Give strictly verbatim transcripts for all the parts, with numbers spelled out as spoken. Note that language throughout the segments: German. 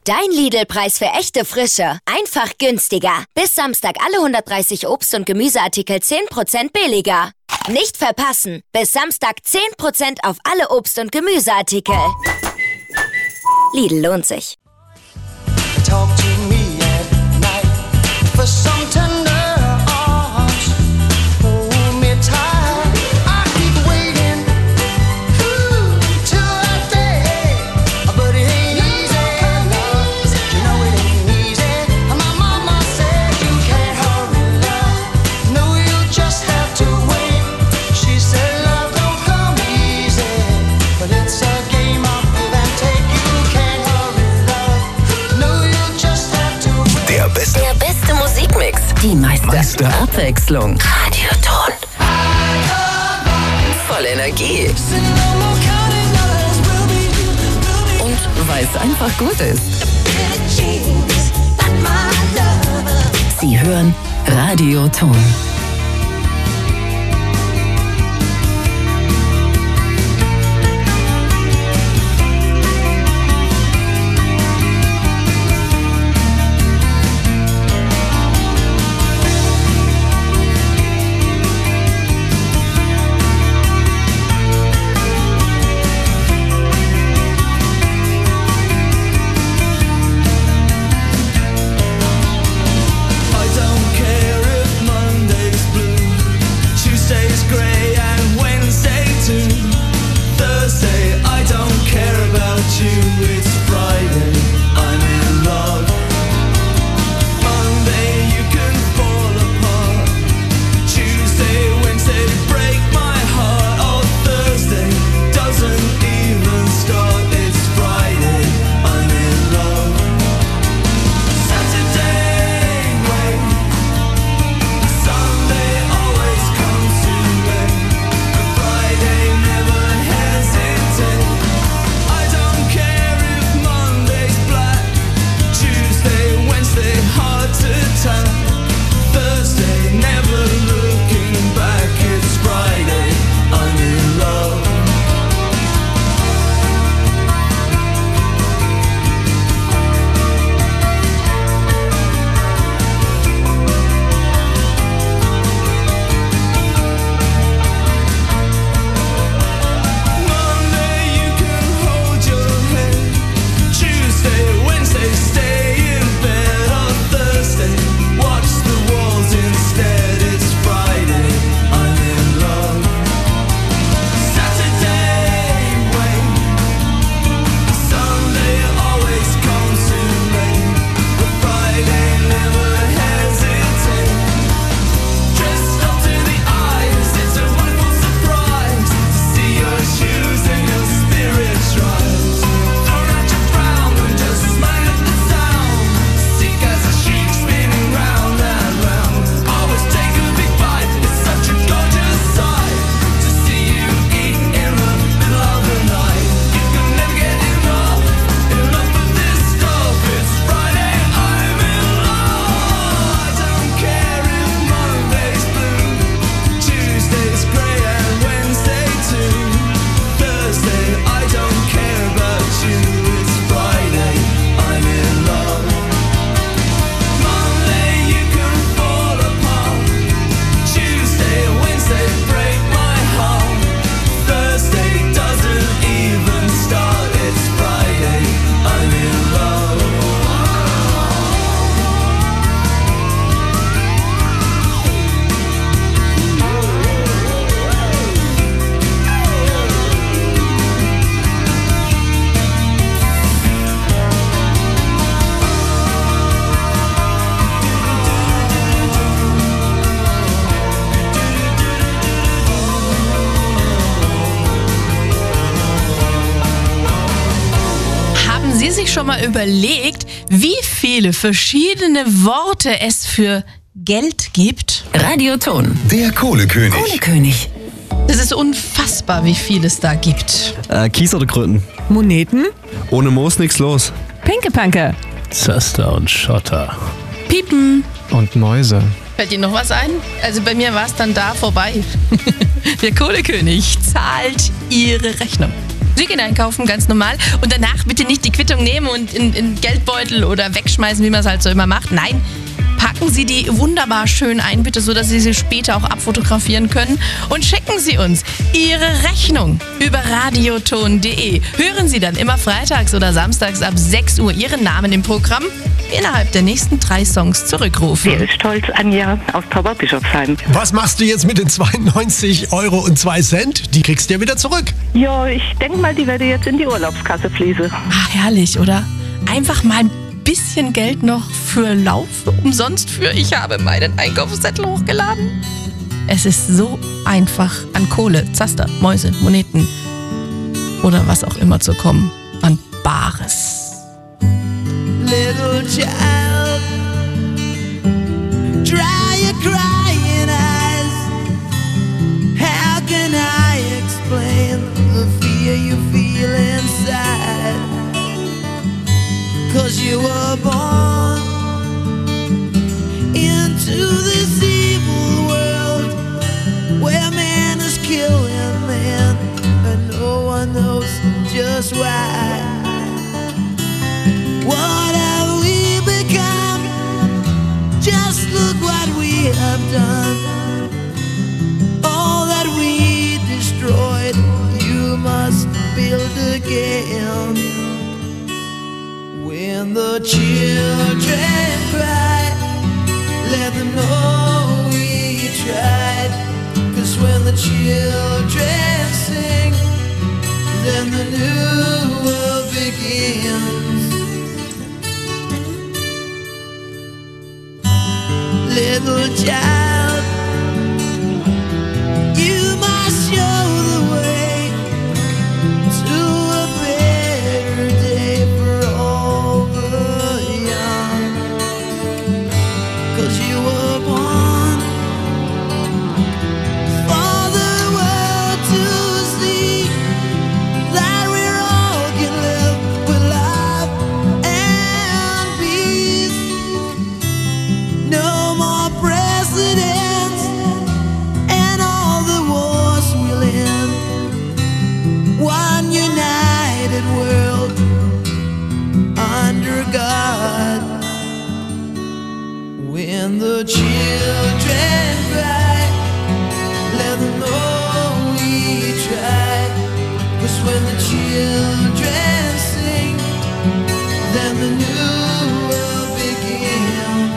Dein Lidl-Preis für echte Frische. Einfach günstiger. Bis Samstag alle hundertdreißig Obst- und Gemüseartikel zehn Prozent billiger. Nicht verpassen. Bis Samstag zehn Prozent auf alle Obst- und Gemüseartikel. Lidl lohnt sich. Talk to me at night for some tender arms. Hold me tight. I keep waiting ooh, till that day, but it ain't easy. Love. You know it ain't easy. My mama said you can't hurry love. No, you just have to wait. She said love don't come easy, but it's a game of give and take. You can't hurry love. No, you just have to wait. Der beste, Der beste Musikmix. Die meiste, meiste Abwechslung. Radioton. Voll Energie. Und weil es einfach gut ist. Sie hören Radioton. Schon mal überlegt, wie viele verschiedene Worte es für Geld gibt? Radioton. der Kohlekönig. Kohlekönig. Es ist unfassbar, wie viel es da gibt. Äh, Kies oder Kröten? Moneten? Ohne Moos nix los. Pinkepanke. Zaster und Schotter. Piepen. Und Mäuse. Fällt Ihnen noch was ein? Also bei mir war es dann da vorbei. Der Kohlekönig zahlt Ihre Rechnung. Sie gehen einkaufen, ganz normal. Und danach bitte nicht die Quittung nehmen und in, in Geldbeutel oder wegschmeißen, wie man es halt so immer macht. Nein, packen Sie die wunderbar schön ein, bitte, so dass Sie sie später auch abfotografieren können. Und schicken Sie uns Ihre Rechnung über radioton punkt de. Hören Sie dann immer freitags oder samstags ab sechs Uhr Ihren Namen im Programm innerhalb der nächsten drei Songs zurückrufen. Wer ist stolz? Anja aus Tauberbischofsheim. Was machst du jetzt mit den zweiundneunzig Euro und zwei Cent? Die kriegst du ja wieder zurück. Ja, ich denke mal, die werde jetzt in die Urlaubskasse fließen. Ah, herrlich, oder? Einfach mal ein bisschen Geld noch für Lauf umsonst für ich habe meinen Einkaufszettel hochgeladen. Es ist so einfach, an Kohle, Zaster, Mäuse, Moneten oder was auch immer zu kommen. An Bares. Little child, dry your crying eyes. How can I explain the fear you feel inside? 'Cause you were born into this evil world where man is killing man and no one knows just why. What have we become? Just look what we have done. All that we destroyed, you must build again. When the children cry, let them know we tried. 'Cause when the children sing, then the new world begins. Little child, you must show the way to a better day for all the young. 'Cause you were born for the world to see that we all can live with love and peace. No more presidents and all the wars we'll end. One united world under God. When the children cry, let them know we tried. 'Cause when the children sing, then the new world begins.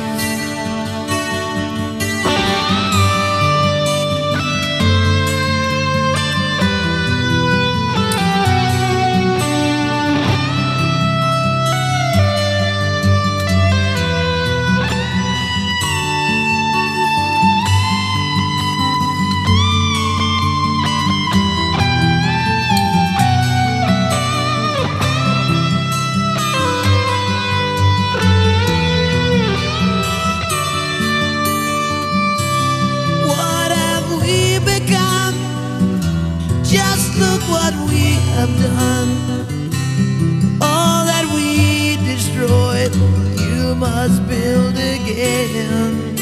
What have we become? Just look what we have done. All that we destroyed, you must build again.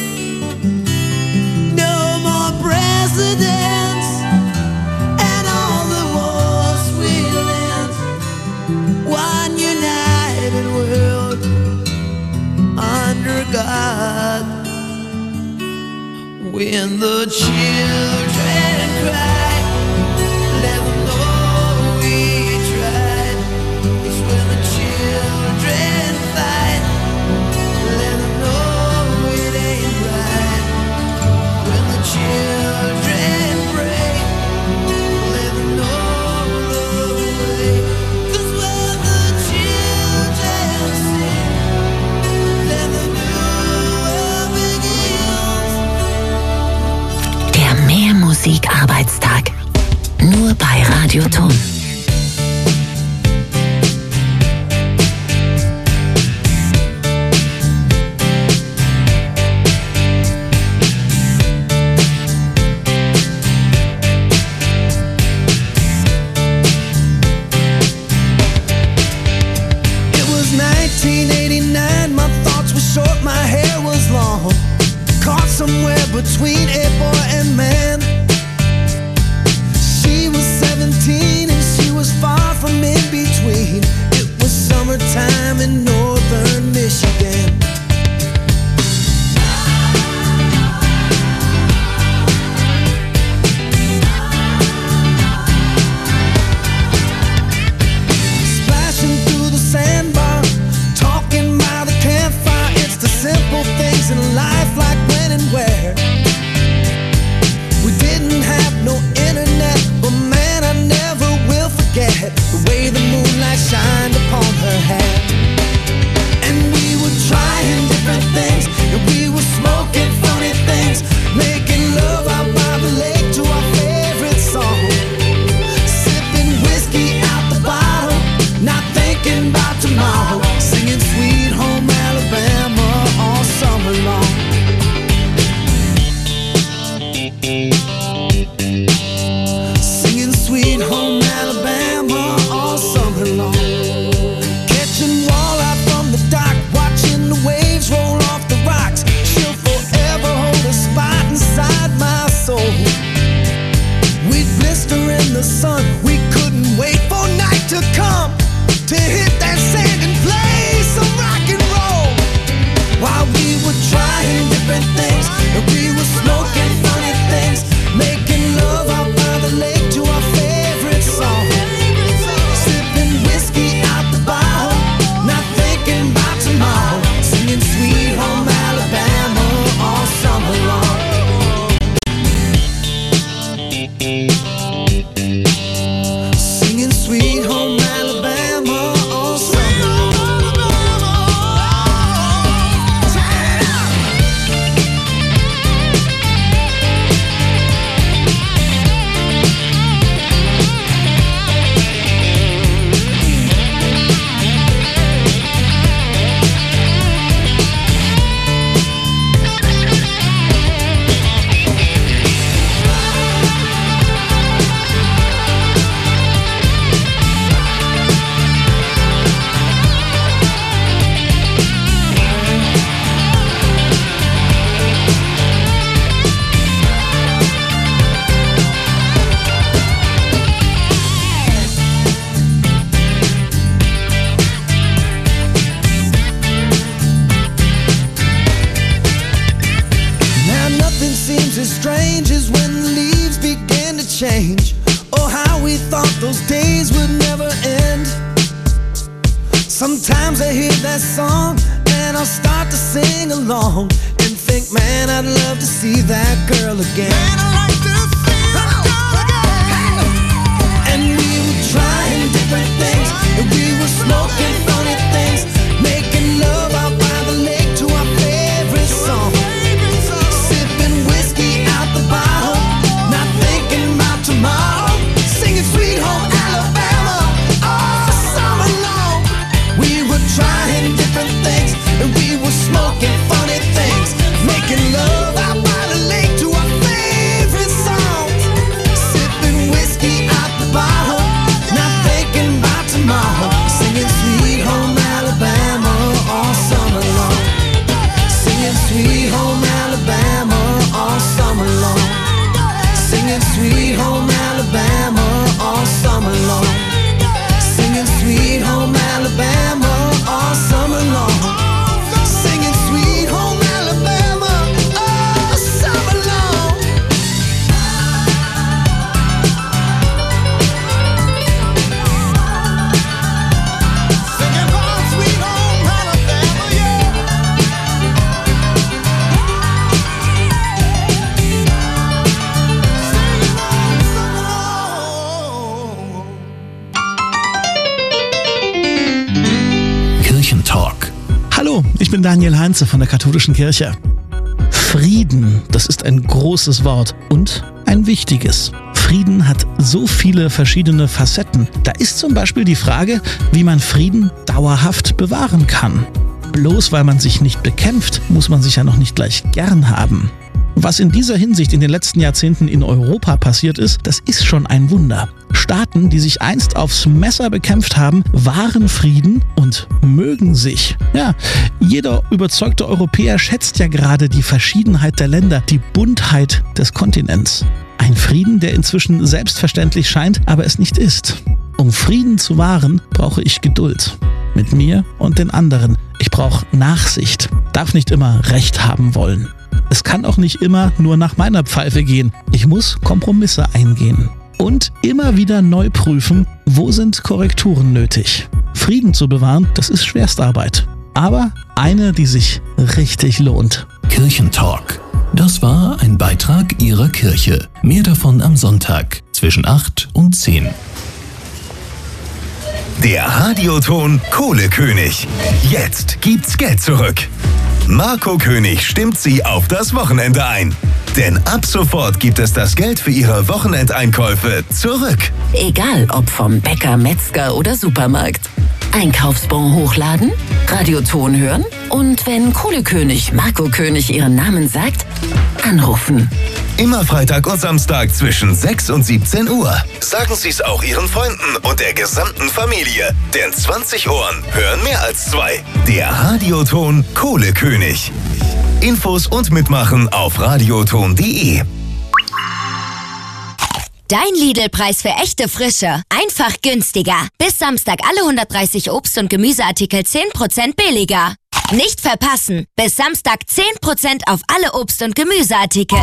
No more presidents and all the wars we'll end. One united world under God. When the children cry, let them know we tried. 'Cause when the children fight, let them know it ain't right. When the children pray, let them know the way. 'Cause when the children sing, then the new world begins. Der Mehrmusik-Arbeitstag. Nur bei Radioton. It was nineteen eighty-nine, my thoughts were short, my hair was long. Caught somewhere between a boy and man. She was seventeen and she was far those days would never end. Sometimes I hear that song and I'll start to sing along and think, man, I'd love to see that girl again. Man, I'd like to see that girl again. And we were trying different things, and we were smoking funny things, making love out by the lake to our favorite song, sipping whiskey out the bottle, not thinking about tomorrow, singing Sweet Home Alabama all summer long. We were trying different things, and we were smoking funny things, making love out by the lake to our favorite songs, sipping whiskey out the bottle, not thinking about tomorrow, singing Sweet Home Alabama all summer long, singing Sweet Home Alabama all summer long, singing Sweet Home Alabama all summer long, singing Sweet Home Alabama all summer long, singing Sweet Home Alabama all summer long. Singing about Sweet Home Alabama, yeah. Kirchentalk. Hallo, ich bin Daniel Heinze von der Katholischen Kirche. Frieden, das ist ein großes Wort und ein wichtiges. Frieden hat so viele verschiedene Facetten. Da ist zum Beispiel die Frage, wie man Frieden dauerhaft bewahren kann. Bloß weil man sich nicht bekämpft, muss man sich ja noch nicht gleich gern haben. Was in dieser Hinsicht in den letzten Jahrzehnten in Europa passiert ist, das ist schon ein Wunder. Staaten, die sich einst aufs Messer bekämpft haben, wahren Frieden und mögen sich. Ja, jeder überzeugte Europäer schätzt ja gerade die Verschiedenheit der Länder, die Buntheit des Kontinents. Ein Frieden, der inzwischen selbstverständlich scheint, aber es nicht ist. Um Frieden zu wahren, brauche ich Geduld. Mit mir und den anderen. Ich brauche Nachsicht. Darf nicht immer Recht haben wollen. Es kann auch nicht immer nur nach meiner Pfeife gehen. Ich muss Kompromisse eingehen. Und immer wieder neu prüfen, wo sind Korrekturen nötig. Frieden zu bewahren, das ist Schwerstarbeit. Aber eine, die sich richtig lohnt. Kirchentalk. Das war ein Beitrag Ihrer Kirche. Mehr davon am Sonntag zwischen acht und zehn. Der Radioton Kohlekönig. Jetzt gibt's Geld zurück. Marco König stimmt Sie auf das Wochenende ein. Denn ab sofort gibt es das Geld für Ihre Wochenendeinkäufe zurück. Egal ob vom Bäcker, Metzger oder Supermarkt. Einkaufsbon hochladen, Radioton hören und wenn Kohlekönig Marco König Ihren Namen sagt, anrufen. Immer Freitag und Samstag zwischen sechs und siebzehn Uhr. Sagen Sie es auch Ihren Freunden und der gesamten Familie. Denn zwanzig Ohren hören mehr als zwei. Der Radioton Kohlekönig. Infos und Mitmachen auf radioton punkt de. Dein Lidl-Preis für echte Frische. Einfach günstiger. Bis Samstag alle hundertdreißig Obst- und Gemüseartikel zehn Prozent billiger. Nicht verpassen. Bis Samstag zehn Prozent auf alle Obst- und Gemüseartikel.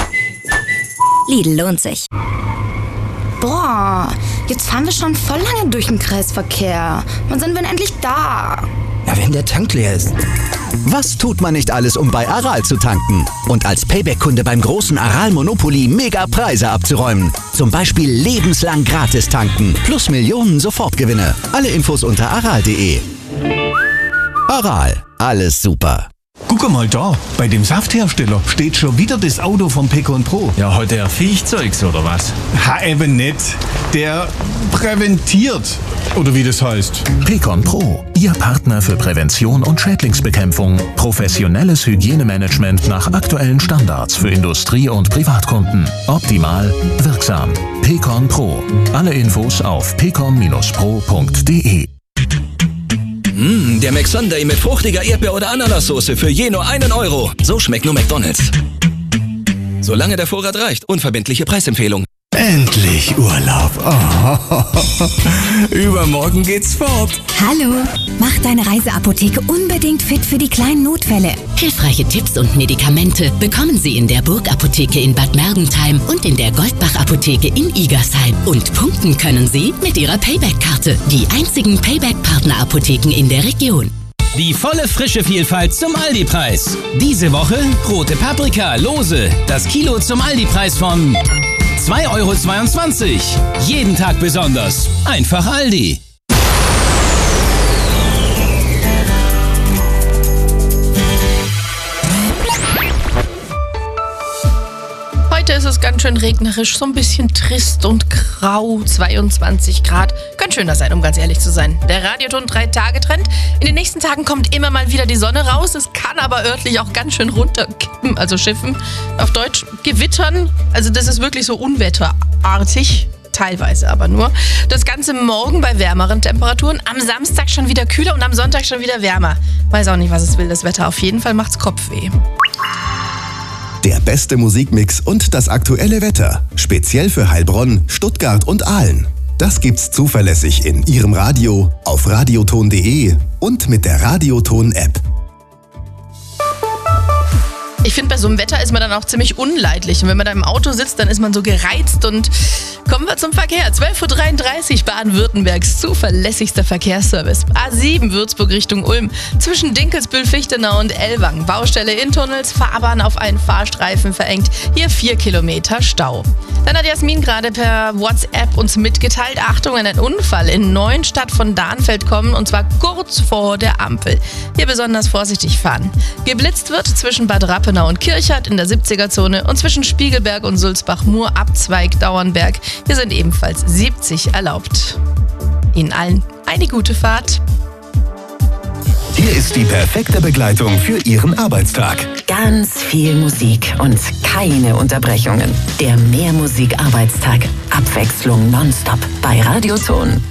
Lidl lohnt sich. Boah, jetzt fahren wir schon voll lange durch den Kreisverkehr. Wann sind wir denn endlich da? Ja, wenn der Tank leer ist. Was tut man nicht alles, um bei Aral zu tanken? Und als Payback-Kunde beim großen Aral Monopoly mega Preise abzuräumen. Zum Beispiel lebenslang gratis tanken. Plus Millionen Sofortgewinne. Alle Infos unter aral punkt de. Aral, alles super. Guck mal da, bei dem Safthersteller steht schon wieder das Auto vom Pecon Pro. Ja, hat der Viechzeugs oder was? Ha, eben nicht. Der präventiert, oder wie das heißt. Pecon Pro, Ihr Partner für Prävention und Schädlingsbekämpfung. Professionelles Hygienemanagement nach aktuellen Standards für Industrie- und Privatkunden. Optimal, wirksam. Pecon Pro. Alle Infos auf pecon Bindestrich pro punkt de. Mmh, der McSunday mit fruchtiger Erdbeer- oder Ananassoße für je nur einen Euro. So schmeckt nur McDonald's. Solange der Vorrat reicht. Unverbindliche Preisempfehlung. Endlich Urlaub. Oh. Übermorgen geht's fort. Hallo, mach deine Reiseapotheke unbedingt fit für die kleinen Notfälle. Hilfreiche Tipps und Medikamente bekommen Sie in der Burg-Apotheke in Bad Mergentheim und in der Goldbach-Apotheke in Igersheim. Und punkten können Sie mit Ihrer Payback-Karte. Die einzigen Payback-Partner-Apotheken in der Region. Die volle frische Vielfalt zum Aldi-Preis. Diese Woche rote Paprika, lose. Das Kilo zum Aldi-Preis von zwei Euro zweiundzwanzig. Jeden Tag besonders. Einfach Aldi. Heute ist es ganz schön regnerisch, so ein bisschen trist und grau, zweiundzwanzig Grad. Könnte schöner sein, um ganz ehrlich zu sein. Der Radioton drei Tage Trend. In den nächsten Tagen kommt immer mal wieder die Sonne raus. Es kann aber örtlich auch ganz schön runterkippen, also schiffen. Auf Deutsch gewittern. Also das ist wirklich so unwetterartig. Teilweise aber nur. Das Ganze morgen bei wärmeren Temperaturen. Am Samstag schon wieder kühler und am Sonntag schon wieder wärmer. Weiß auch nicht, was es will, das Wetter. Auf jeden Fall macht's Kopfweh. Der beste Musikmix und das aktuelle Wetter. Speziell für Heilbronn, Stuttgart und Aalen. Das gibt's zuverlässig in Ihrem Radio, auf radioton punkt de und mit der Radioton-App. Ich finde, bei so einem Wetter ist man dann auch ziemlich unleidlich. Und wenn man da im Auto sitzt, dann ist man so gereizt. Und kommen wir zum Verkehr. zwölf Uhr dreiunddreißig, Baden-Württembergs zuverlässigster Verkehrsservice. A sieben Würzburg Richtung Ulm. Zwischen Dinkelsbühl, Fichtenau und Ellwangen. Baustelle in Tunnels, Fahrbahn auf einen Fahrstreifen verengt. Hier vier Kilometer Stau. Dann hat Jasmin gerade per WhatsApp uns mitgeteilt, Achtung, ein Unfall in Neuenstadt von Dahnfeld kommen. Und zwar kurz vor der Ampel. Hier besonders vorsichtig fahren. Geblitzt wird zwischen Bad Rappenau und Kirchhardt in der siebziger-Zone und zwischen Spiegelberg und Sulzbach-Mur Abzweig Dauernberg. Hier sind ebenfalls siebzig erlaubt. Ihnen allen eine gute Fahrt. Hier ist die perfekte Begleitung für Ihren Arbeitstag. Ganz viel Musik und keine Unterbrechungen. Der Mehrmusik-Arbeitstag. Abwechslung nonstop bei Radioton.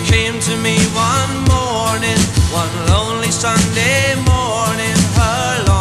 Sunday morning, her long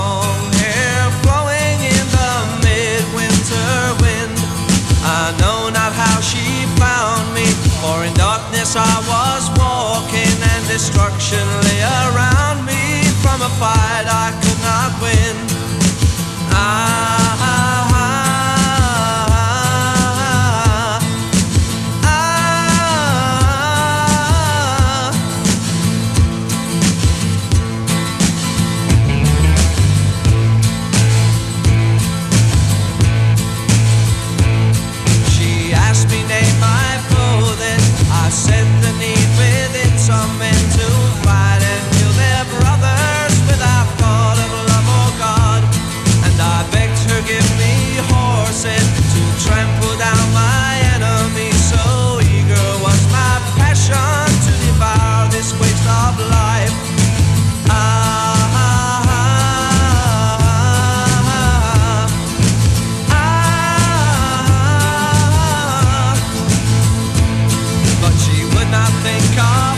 think of